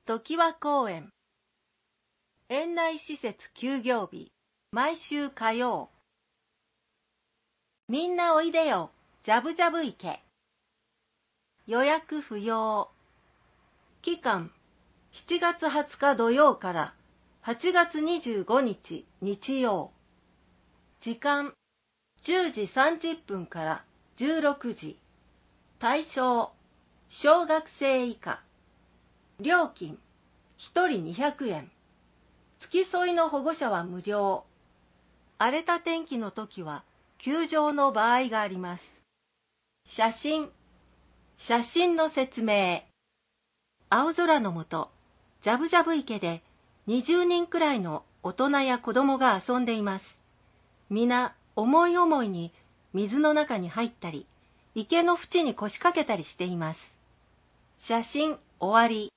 常盤公園。園内施設休業日、毎週火曜。みんなおいでよ、ジャブジャブ池。予約不要。期間、7月20日土曜から8月25日日曜。時間、10時30分から16時。対象、小学生以下。料金、1人200円。付き添いの保護者は無料。荒れた天気の時は休場の場合があります。写真の説明。青空の下、ジャブジャブ池で20人くらいの大人や子供が遊んでいます。皆思い思いに水の中に入ったり、池の縁に腰掛けたりしています。写真終わり。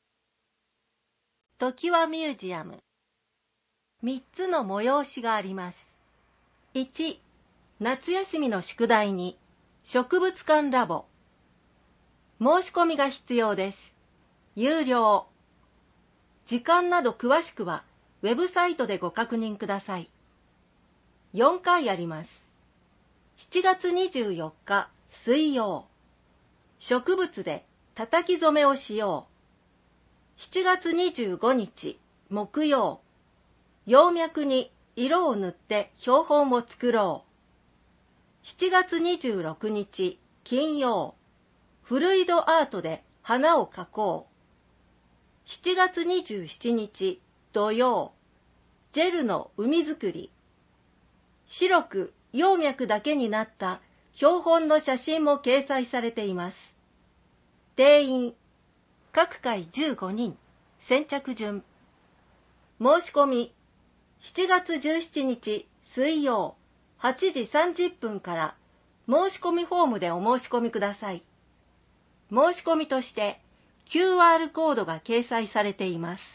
常盤ミュージアム。3つの催しがあります。1、夏休みの宿題に植物館ラボ。申し込みが必要です。有料。時間など詳しくはウェブサイトでご確認ください。4回あります。7月24日水曜。植物で叩き染めをしよう。7月25日木曜。葉脈に色を塗って標本を作ろう。7月26日金曜。フルイドアートで花を描こう。7月27日土曜。ジェルの海作り。白く葉脈だけになった標本の写真も掲載されています。定員、各回15人、先着順。申し込み、7月17日水曜、8時30分から申し込みフォームでお申し込みください。申し込みとして QR コードが掲載されています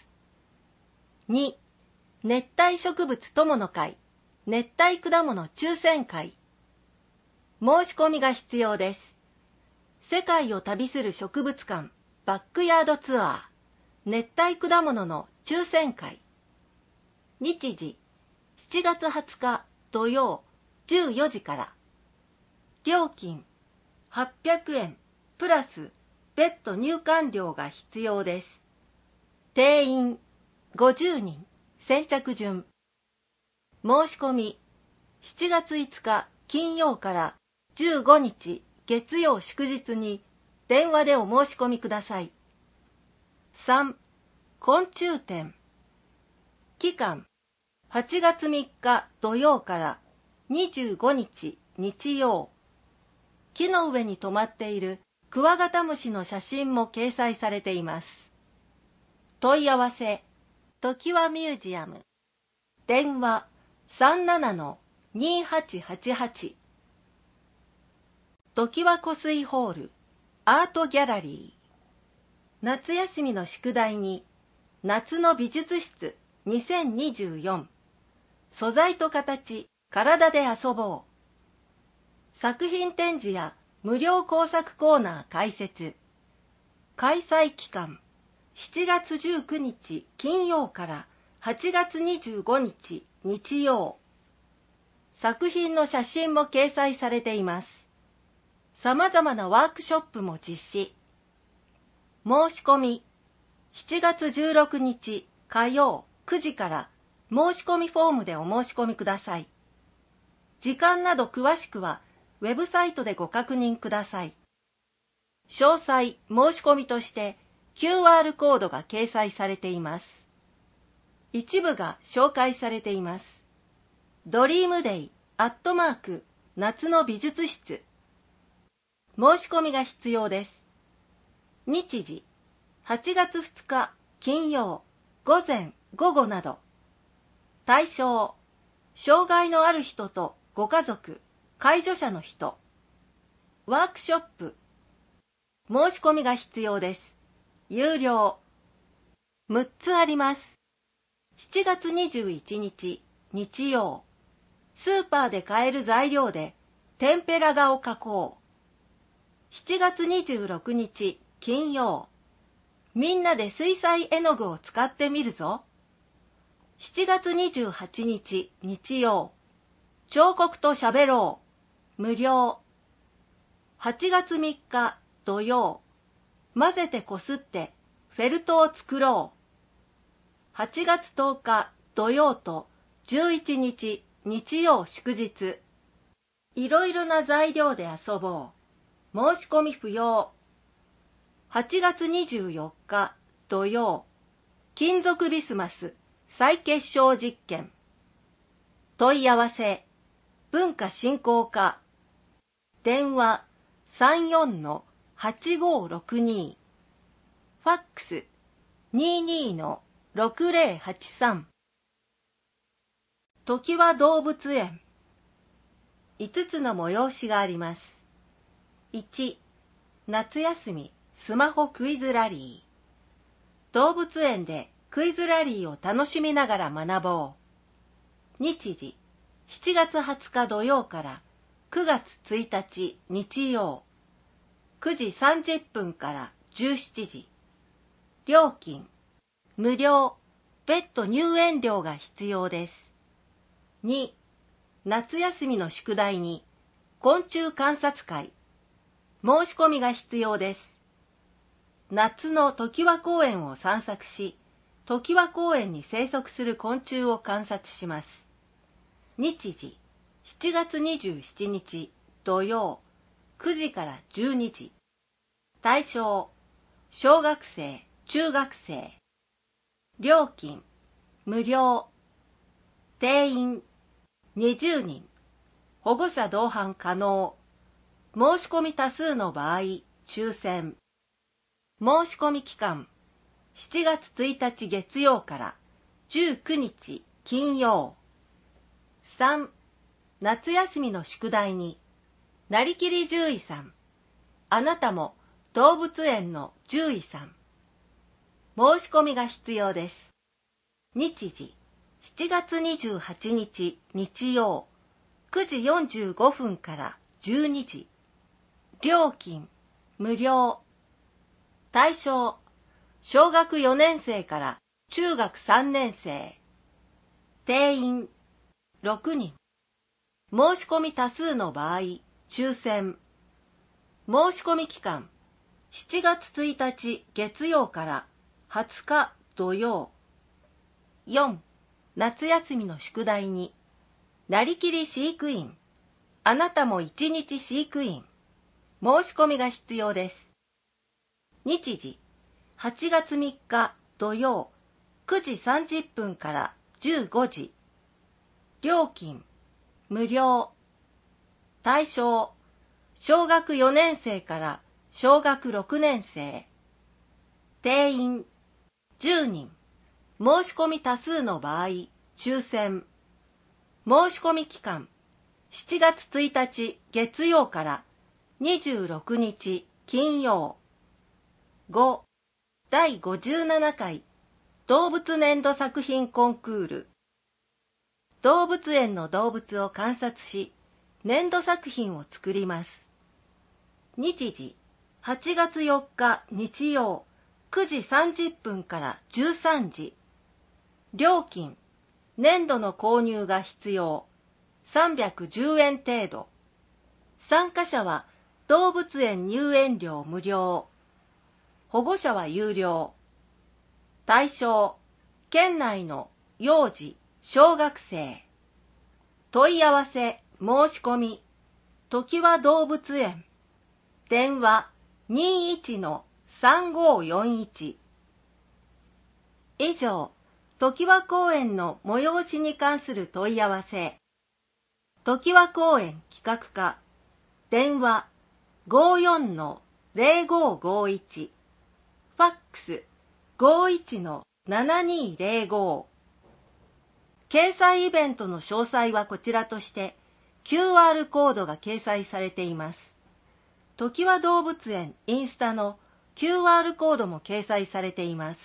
。2、熱帯植物友の会、熱帯果物抽選会。申し込みが必要です。世界を旅する植物館バックヤードツアー、熱帯果物の抽選会。日時、7月20日土曜14時から。料金、800円プラス別途入館料が必要です。定員、50人、先着順。申し込み、7月5日金曜から15日月曜祝日に電話でお申し込みください。3、昆虫展。期間、8月3日土曜から25日日曜。木の上に止まっているクワガタムシの写真も掲載されています。問い合わせ、常盤ミュージアム。電話、37-2888。常盤湖水ホール、アートギャラリー。夏休みの宿題に、夏の美術室2024。素材と形、体で遊ぼう。作品展示や無料工作コーナー開設。開催期間、7月19日金曜から8月25日日曜。作品の写真も掲載されています。様々なワークショップも実施。申し込み、7月16日火曜9時から申し込みフォームでお申し込みください。時間など詳しくはウェブサイトでご確認ください。詳細申し込みとして QR コードが掲載されています。一部が紹介されています。ドリームデイ@夏の美術室。申し込みが必要です。日時、8月2日金曜午前午後など。対象、障害のある人とご家族、介助者の人。ワークショップ。申し込みが必要です。有料。6つあります。7月21日日曜。スーパーで買える材料で天ぺら画を描こう。7月26日金曜。 みんなで水彩絵の具を使ってみるぞ。7月28日日曜、彫刻としゃべろう、無料。8月3日土曜、混ぜてこすってフェルトを作ろう。8月10日土曜と11日日曜祝日。いろいろな材料で遊ぼう。申し込み不要。8月24日土曜、金属ビスマス再結晶実験。問い合わせ、文化振興課。電話34-8562。ファックス22-6083。ときわ動物園。5つの催しがあります。1、夏休みスマホクイズラリー。動物園でクイズラリーを楽しみながら学ぼう。日時、7月20日土曜から9月1日日曜、9時30分から17時。料金、無料、別途入園料が必要です。2、夏休みの宿題に昆虫観察会。申し込みが必要です。夏のときわ公園を散策し、ときわ公園に生息する昆虫を観察します。日時、7月27日土曜、9時から12時。対象、小学生、中学生。料金、無料。定員、20人。保護者同伴可能。申し込み多数の場合、抽選。申し込み期間、7月1日月曜から19日金曜。3、夏休みの宿題に、なりきり獣医さん。あなたも動物園の獣医さん。申し込みが必要です。日時、7月28日日曜、9時45分から12時。料金、無料。対象、小学4年生から中学3年生。定員、6人。申し込み多数の場合、抽選。申し込み期間、7月1日月曜から20日土曜。4、夏休みの宿題に、なりきり飼育員。あなたも1日飼育員。申し込みが必要です。日時、8月3日土曜、9時30分から15時。料金、無料。対象、小学4年生から小学6年生。定員、10人。申し込み多数の場合、抽選。申し込み期間、7月1日月曜から26日金曜。5、第57回動物年度作品コンクール。動物園の動物を観察し、年度作品を作ります。日時、8月4日日曜、9時30分から13時。料金、年度の購入が必要。310円程度。参加者は動物園入園料無料。保護者は有料。対象、県内の幼児、小学生。問い合わせ、申し込み、ときわ動物園。電話 21-3541。以上、ときわ公園の催しに関する問い合わせ。ときわ公園企画課。電話 54-0551。ファックス 51-7205。掲載イベントの詳細はこちらとして、QR コードが掲載されています。ときわ動物園インスタの QR コードも掲載されています。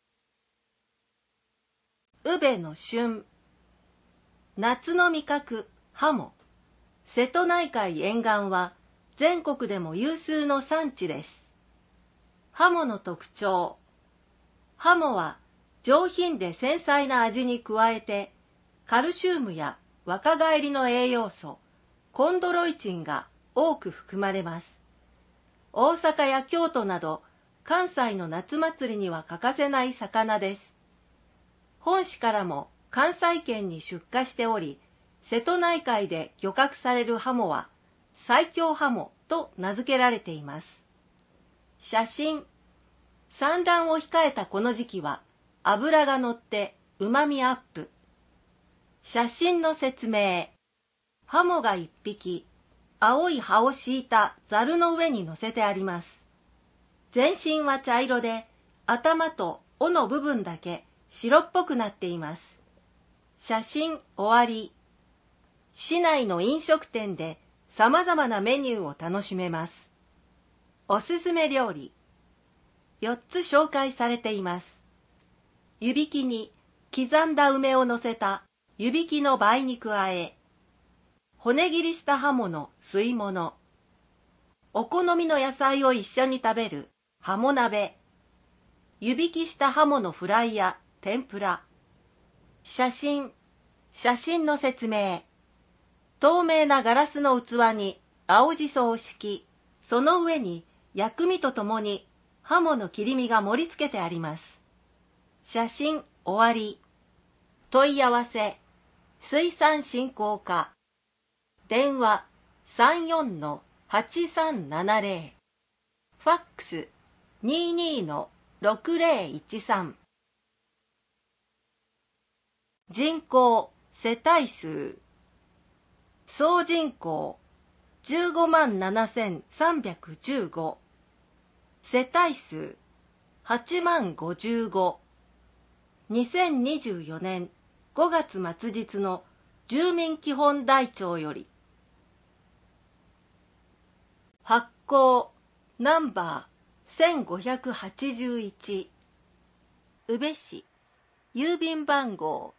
宇部の旬。夏の味覚、ハモ。瀬戸内海沿岸は全国でも有数の産地です。 ハモの特徴。ハモは上品で繊細な味に加えて、カルシウムや若返りの栄養素、コンドロイチンが多く含まれます。大阪や京都など関西の夏祭りには欠かせない魚です。本市からも関西圏に出荷しており、瀬戸内海で漁獲されるハモは最強ハモと名付けられています。写真。産卵を控えたこの時期は脂が乗って旨味アップ。写真の説明。ハモが一匹、青い葉を敷いたザルの上に乗せてあります。全身は茶色で、頭と尾の部分だけ白っぽくなっています。写真終わり。市内の飲食店で様々なメニューを楽しめます。おすすめ料理。4つ紹介されています。湯引きに刻んだ梅を乗せた湯引きの梅肉和え。骨切りしたハモの吸い物。お好みの野菜を一緒に食べるハモ鍋。湯引きしたハモのフライや天ぷら。写真の説明。透明なガラスの器に青じそを敷き、その上に薬味とともにハモの切り身が盛り付けてあります。写真終わり。問い合わせ。水産振興課。電話 34-8370。ファックス 22-6013。人口世帯数。総人口 157,315。世帯数 80,055。2024年5月末日の住民基本台帳より。発行ナンバー1581。宇部市郵便番号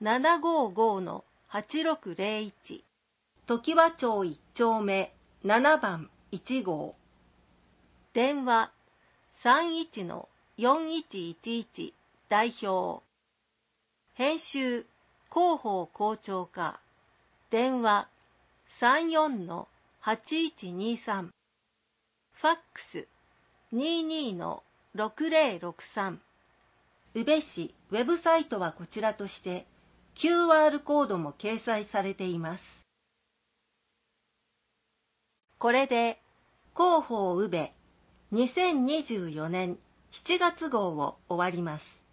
755-8601。常盤町1丁目7番1号。電話 31-4111 代表。編集広報校長課。電話 34-8123。ファックス 22-6063。宇部市ウェブサイトはこちらとして QR コードも掲載されています。これで広報宇部2024年7月号を終わります。